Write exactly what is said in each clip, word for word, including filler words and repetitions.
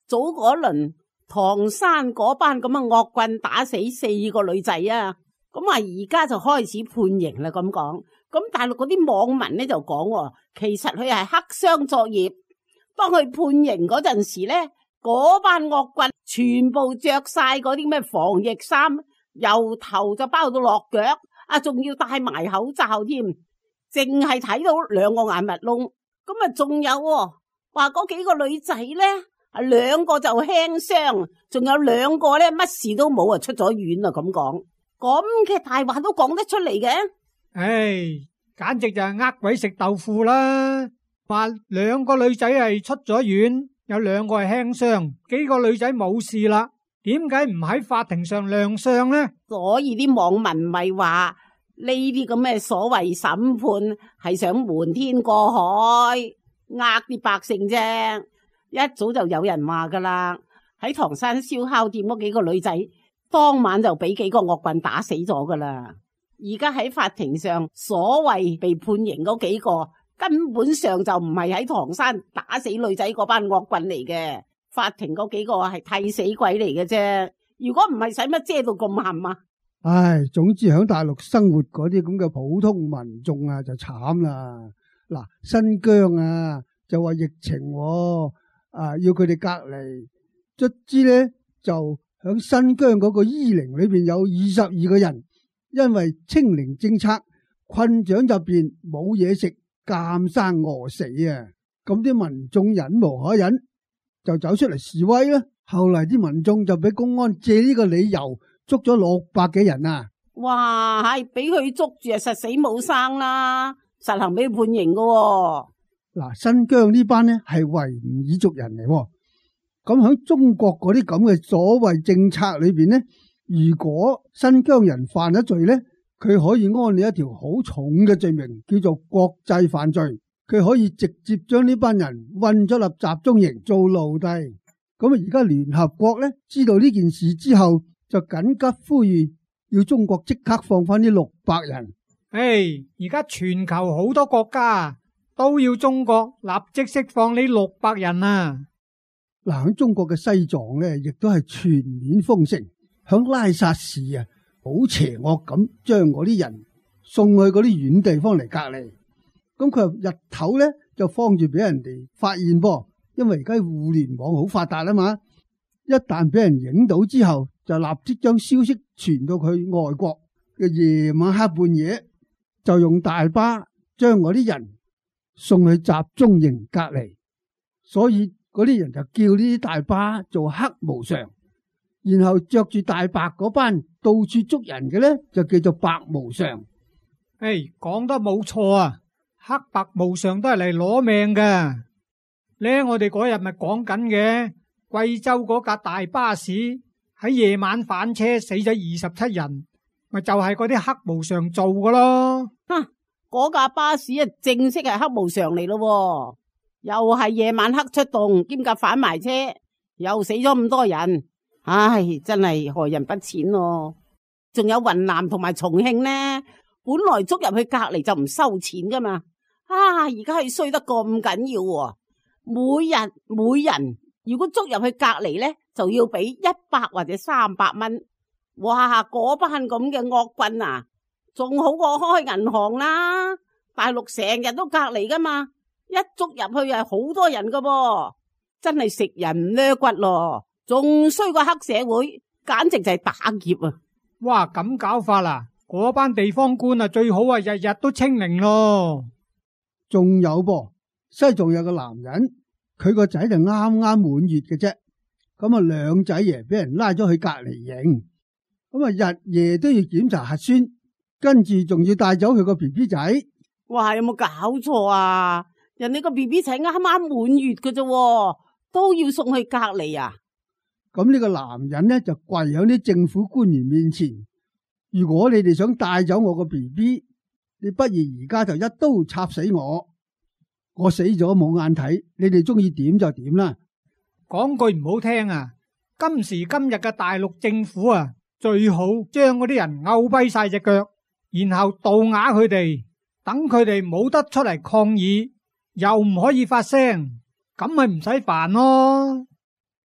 早嗰輪唐山嗰班咁嘅惡棍打死四個女仔啊，咁啊而家就開始判刑啦咁講。咁大陸嗰啲網民咧就講，其實佢係黑箱作業。當佢判刑嗰陣時咧，嗰班惡棍全部着晒嗰啲咩防疫衫，由頭就包到落腳，啊仲要戴埋口罩添，淨係睇到兩個眼密窿。咁啊仲有話嗰幾個女仔咧，啊兩個就輕傷，仲有兩個咧乜事都冇啊，出咗院啊咁講。咁嘅大話都講得出嚟嘅？ 唉，簡直就係呃鬼食豆腐啦！話兩個女仔係出咗院，有兩個係輕傷，幾個女仔冇事啦，點解唔喺法庭上亮相呢？ 所以啲網民咪話呢啲咁嘅所謂審判係想瞞天過海，呃啲百姓啫。一早就有人話噶啦，喺唐山燒烤店嗰幾個女仔當晚就俾幾個惡棍打死咗噶啦。而家喺法庭上所謂被判刑嗰幾個根本上就唔係喺唐山打死女仔嗰班惡棍嚟嘅，法庭嗰幾個係替死鬼嚟嘅啫。如果唔係使乜遮到咁冚啊？ 唉，總之喺大陸生活嗰啲咁嘅普通民眾啊就慘啦。嗱，新疆啊就話疫情喎，啊要佢哋隔離，卒之咧就喺新疆嗰個醫寧裏邊有二十二個人因為清零政策困獎入邊冇嘢食，監生餓死啊！咁啲民眾忍無可忍，就走出嚟示威啦。後嚟啲民眾就俾公安借呢個理由捉咗六百幾人啊！ 哇，係俾佢捉住啊，實死冇生啦，實行俾佢判刑噶喎。 嗱，新疆呢班呢係維吾爾族人嚟，咁喺中國嗰啲咁嘅所謂政策裏邊呢，如果新疆人犯咗罪呢，佢可以安你一條好重嘅罪名，叫做國際犯罪。佢可以直接將呢班人運咗入集中營做奴隸。咁啊，而家聯合國呢知道呢件事之後，就緊急呼籲要中國即刻放翻呢六百人。 唉，而家全球好多國家都要中國立即釋放呢六百人啊！ 嗱，喺中國嘅西藏呢，亦都係全面封城。響拉薩市啊，好邪惡咁將嗰啲人送去嗰啲遠地方嚟隔離。咁佢日頭咧就慌住俾人哋發現噃，因為而家互聯網好發達啊嘛。一旦俾人影到之後，就立即將消息傳到去外國嘅夜晚黑半夜，就用大巴將嗰啲人送去集中營隔離。所以嗰啲人就叫呢啲大巴做黑無常，然後着住大白嗰班到處捉人嘅咧，就叫做白無常。 誒，講得冇錯啊！黑白無常都係嚟攞命㗎。咧，我哋嗰日咪講緊嘅，貴州嗰架大巴士喺夜晚反車死咗二十七人，咪就係嗰啲黑無常做㗎咯。 哼，嗰架巴士啊，正式係黑無常嚟咯，又係夜晚黑出動，兼夾反埋車，又死咗咁多人。唉，真係害人不淺咯。仲有雲南同埋重慶呢，本來捉入去隔離就唔收錢噶嘛。啊，而家係衰得咁緊要喎，每日每人如果捉入去隔離呢，就要俾一百或者三百蚊。哇，嗰班咁嘅惡棍啊，仲好過開銀行啦。大陸成日都隔離噶嘛，一捉入去係好多人噶噃，真係食人唔掠骨咯。仲衰過黑社會，簡直就係打劫啊！ 哇，咁搞法啦，嗰班地方官啊，最好啊，日日都清零咯。 仲有噃，西藏有個男人，佢個仔就啱啱滿月嘅啫，咁啊兩仔爺俾人拉咗去隔離營，咁啊日夜都要檢查核酸，跟住仲要帶走佢個 B B 仔。 哇，有冇搞錯啊？人哋個 B B 仔啱啱滿月嘅啫，都要送去隔離啊？ 咁呢個男人呢就跪喺啲政府官員面前，如果你哋想帶走我個 B B， 你不如而家就一刀插死我，我死咗冇眼睇，你哋中意點就點啦。 講句唔好聽啊，今時今日嘅大陸政府啊，最好將嗰啲人拗跛晒隻腳，然後盜啞佢哋，等佢哋冇得出嚟抗議，又唔可以發聲，咁咪唔使煩咯。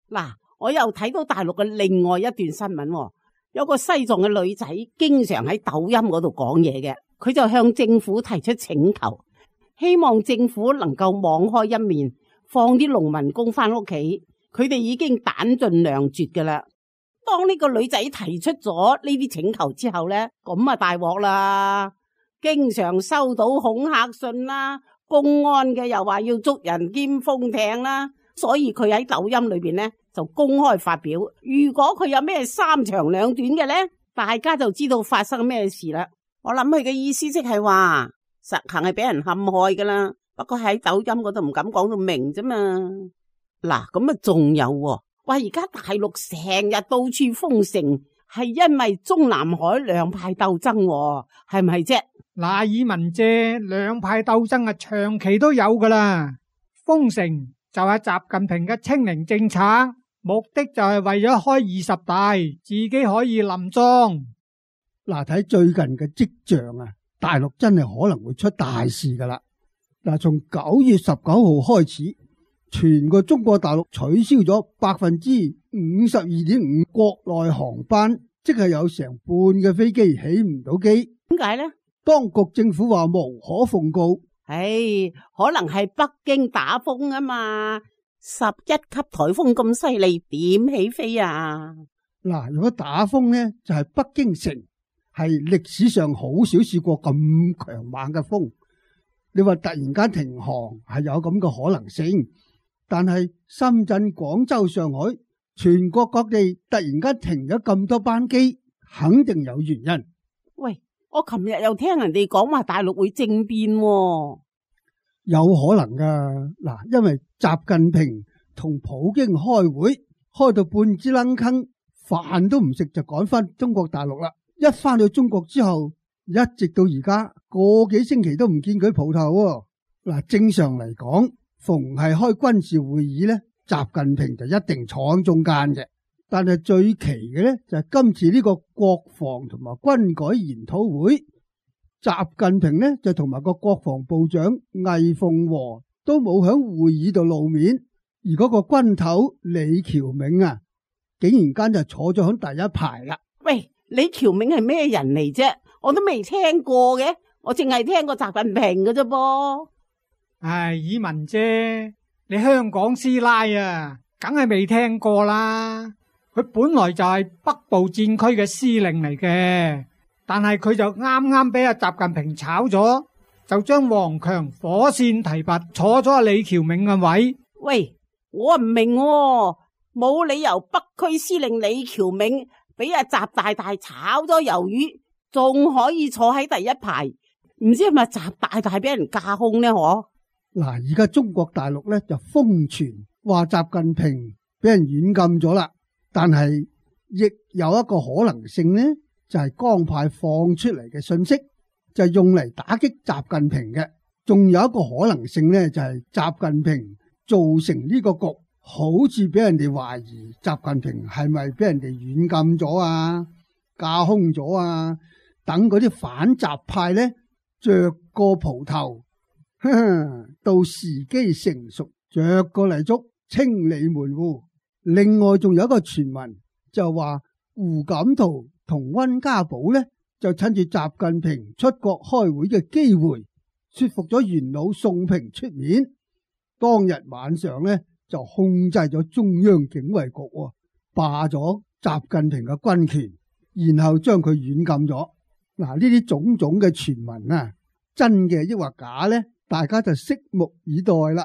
嗱，我又睇到大陸嘅另外一段新聞，有個西藏嘅女仔經常喺抖音嗰度講嘢嘅，佢就向政府提出請求，希望政府能夠網開一面，放啲農民工翻屋企，佢哋已經彈盡糧絕噶啦。當呢個女仔提出咗呢啲請求之後呢，咁啊大鑊啦，經常收到恐嚇信啦，公安嘅又話要捉人兼封艇啦，所以佢喺抖音裏邊呢就公開發表，如果佢有咩三長兩短嘅呢，大家就知道發生咩事啦。我諗佢嘅意思即係話實行係俾人陷害噶啦，不過喺抖音嗰度唔敢講到明啫嘛。嗱，咁啊仲有喎，話而家大陸成日到處封城，係因為中南海兩派鬥爭，係唔係啫？ 嗱，以文姐，兩派鬥爭啊，長期都有噶啦。封城就係習近平嘅清零政策，目的就係為咗開二十大，自己可以連莊。 嗱，睇最近嘅跡象啊，大陸真係可能會出大事噶啦。嗱，從九月十九號開始，全個中國大陸取消咗百分之五十二點五國內航班，即係有成半嘅飛機起唔到機。 點解呢？ 當局政府話無可奉告。 唉，可能係北京打風啊嘛，十一級台風咁犀利，點起飛啊？ 嗱，如果打風呢，就係北京城係歷史上好少試過咁強猛嘅風。你話突然間停航係有咁嘅可能性，但係深圳、廣州、上海全國各地突然間停咗咁多班機，肯定有原因。 喂，我琴日又聽人哋講話大陸會政變喎。 有可能噶。嗱，因為習近平同普京開會開到半支冷坑，飯都唔食就趕翻中國大陸啦。一翻到中國之後，一直到而家個幾星期都唔見佢蒲頭喎。嗱，正常嚟講，逢係開軍事會議呢，習近平就一定坐喺中間嘅。但係最奇嘅呢，就係今次呢個國防同埋軍改研討會，習近平呢就同埋個國防部長魏鳳和都冇響會議度露面，而嗰個軍頭李喬銘啊，竟然間就坐咗響第一排啦。 喂，李喬銘係咩人嚟啫？我都未聽過嘅，我淨係聽過習近平嘅啫噃。 唉，以文姐，你香港師奶啊，梗係未聽過啦。佢本來就係北部戰區嘅司令嚟嘅，但係佢就啱啱俾阿習近平炒咗，就將王強火線提拔，坐咗阿李喬銘嘅位。 喂，我唔明喎，冇理由北區司令李喬銘俾阿習大大炒咗魷魚，仲可以坐喺第一排，唔知係咪習大大俾人架空呢？嗬？ 嗱，而家中國大陸咧就瘋傳話習近平俾人軟禁咗啦，但係亦有一個可能性呢，就係江派放出嚟嘅信息，就係用嚟打擊習近平嘅。仲有一個可能性呢，就係習近平造成呢個局，好似俾人哋懷疑習近平係咪俾人哋軟禁咗啊、架空咗啊，等嗰啲反習派呢着個蒲頭，呵呵，到時機成熟着個嚟捉，清理門戶。另外仲有一個傳聞，就話胡錦濤同溫家寶呢，就趁住習近平出國開會嘅機會，說服咗元老宋平出面，當日晚上呢，就控制咗中央警衛局，霸咗習近平嘅軍權，然後將佢軟禁咗。嗱，呢啲種種嘅傳聞啊，真嘅抑或假呢？大家就拭目以待啦。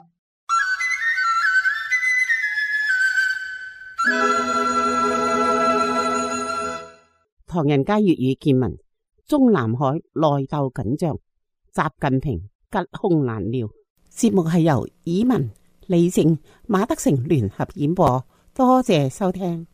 唐人街粵語見聞：中南海內鬥緊張，習近平吉凶難料。節目係由以文、李靜、馬德成聯合演播，多謝收聽。